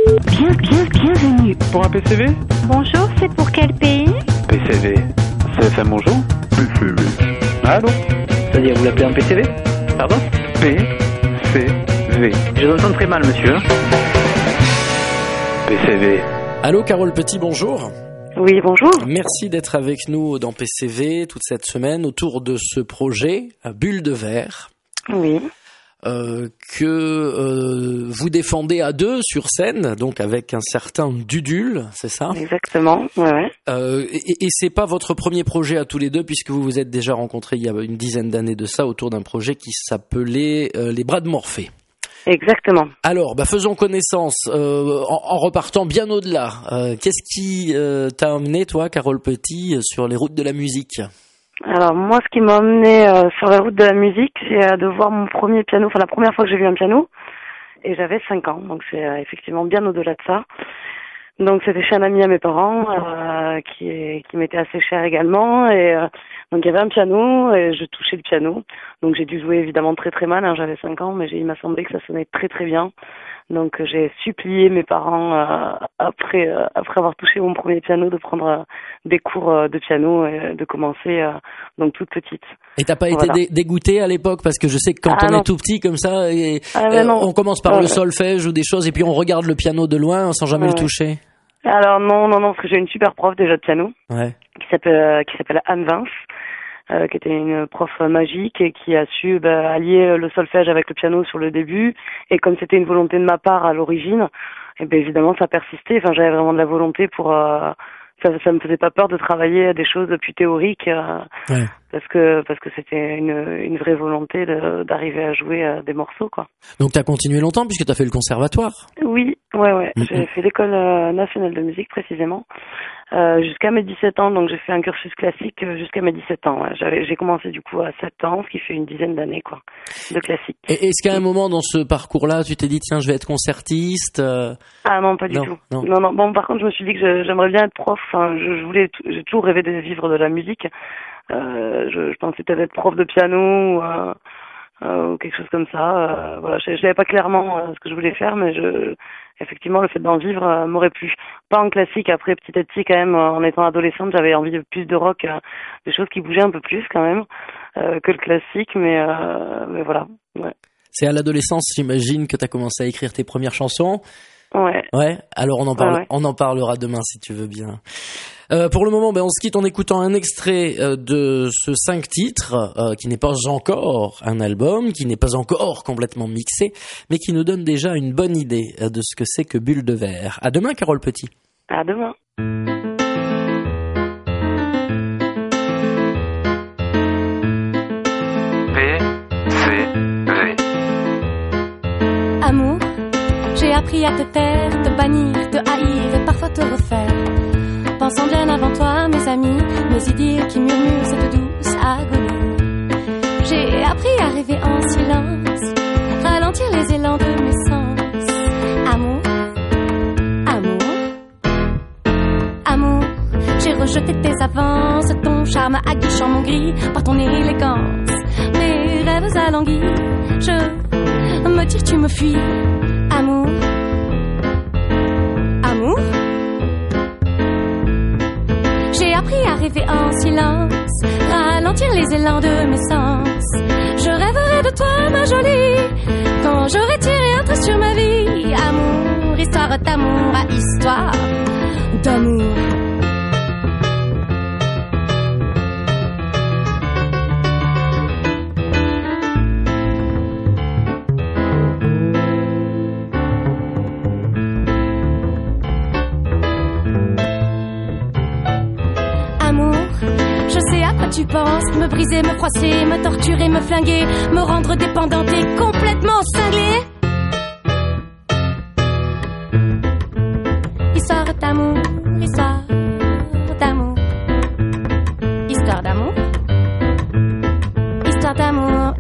Bienvenue. Pour un PCV? Bonjour, c'est pour quel pays? PCV. CFM, bonjour? PCV. Allô? C'est-à-dire, vous l'appelez un PCV? Pardon? PCV. Je vous entends très mal, monsieur. PCV. Allô, Carole Petit, bonjour. Oui, bonjour. Merci d'être avec nous dans PCV toute cette semaine autour de ce projet, Bulle de Verre. Oui. Que vous défendez à deux sur scène, donc avec un certain Dudul, c'est ça? Exactement, ouais. Et c'est pas votre premier projet à tous les deux, puisque vous vous êtes déjà rencontrés il y a une dizaine d'années de ça, autour d'un projet qui s'appelait Les Bras de Morphée. Exactement. Alors, faisons connaissance, en repartant bien au-delà. Qu'est-ce qui t'a emmené, toi, Carole Petit, sur les routes de la musique? Alors moi, ce qui m'a emmené sur la route de la musique, c'est de voir mon premier piano, enfin la première fois que j'ai vu un piano, et j'avais 5 ans, donc c'est effectivement bien au-delà de ça. Donc c'était chez un ami à mes parents, qui m'était assez cher également, et donc il y avait un piano, et je touchais le piano, donc j'ai dû jouer évidemment très très mal, j'avais 5 ans, mais il m'a semblé que ça sonnait très très bien. Donc j'ai supplié mes parents après avoir touché mon premier piano de prendre des cours de piano et de commencer donc toute petite. Et t'as pas été dégoûtée à l'époque, parce que je sais que quand on est tout petit comme ça, on commence par le solfège ou des choses et puis on regarde le piano de loin sans jamais le toucher. Alors non, parce que j'ai une super prof déjà de piano qui s'appelle Anne Vince. Qui était une prof magique et qui a su allier le solfège avec le piano sur le début. Et comme c'était une volonté de ma part à l'origine, et évidemment ça persistait. Enfin, j'avais vraiment de la volonté pour ça me faisait pas peur de travailler des choses plus théoriques parce que c'était une vraie volonté d'arriver à jouer des morceaux, quoi. Donc t'as continué longtemps puisque t'as fait le conservatoire? Oui, ouais. J'ai fait l'école nationale de musique précisément. Jusqu'à mes 17 ans, donc j'ai fait un cursus classique jusqu'à mes 17 ans. Ouais. J'ai commencé du coup à 7 ans, ce qui fait une dizaine d'années, quoi, de classique. Et est-ce qu'à un moment dans ce parcours-là, tu t'es dit tiens, je vais être concertiste? Ah non, pas du tout. Non. Bon, par contre, je me suis dit que j'aimerais bien être prof. Enfin, j'ai toujours rêvé de vivre de la musique. Je pensais peut-être être prof de piano ou quelque chose comme ça. Voilà, je savais pas clairement ce que je voulais faire, mais effectivement, le fait d'en vivre m'aurait plu. Pas en classique, après petit à petit quand même, en étant adolescente, j'avais envie de plus de rock, des choses qui bougeaient un peu plus quand même que le classique, mais voilà. Ouais. C'est à l'adolescence, j'imagine, que tu as commencé à écrire tes premières chansons. Ouais. Alors on en parlera demain si tu veux bien. Pour le moment, on se quitte en écoutant un extrait de ce 5 titres qui n'est pas encore un album, qui n'est pas encore complètement mixé, mais qui nous donne déjà une bonne idée de ce que c'est que Bulle de Verre. À demain, Carole Petit. À demain. PCV. Amour, j'ai appris à te taire, te bannir, te haïr et parfois te refaire. Pensant bien avant toi, mes amis, mes idées qui murmurent cette douce agonie. J'ai appris à rêver en silence, ralentir les élans de mes sens. Amour, j'ai rejeté tes avances, ton charme aguichant mon gris par ton élégance. Mes rêves alanguis, je me tire, tu me fuis. Amour. J'ai appris à rêver en silence, ralentir les élans de mes sens. Je rêverai de toi, ma jolie, quand j'aurai tiré un trait sur ma vie. Amour, histoire d'amour à histoire d'amour. Tu penses me briser, me froisser, me torturer, me flinguer, me rendre dépendante et complètement cinglée. Histoire d'amour, histoire d'amour, histoire d'amour, histoire d'amour.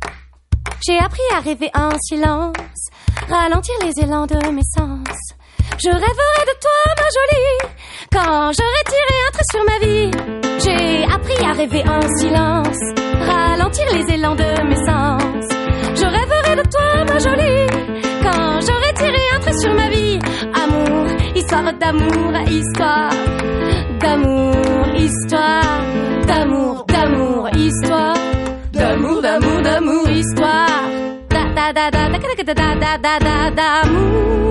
J'ai appris à rêver en silence, ralentir les élans de mes sens. Je rêverai de toi, ma jolie, quand j'aurai tiré un trait sur ma vie. J'ai appris à rêver en silence, ralentir les élans de mes sens. Je rêverai de toi, ma jolie, quand j'aurai tiré un trait sur ma vie. Amour, histoire d'amour, histoire d'amour, histoire d'amour, d'amour, histoire d'amour, d'amour, d'amour, histoire da da da da da da da da da d'amour.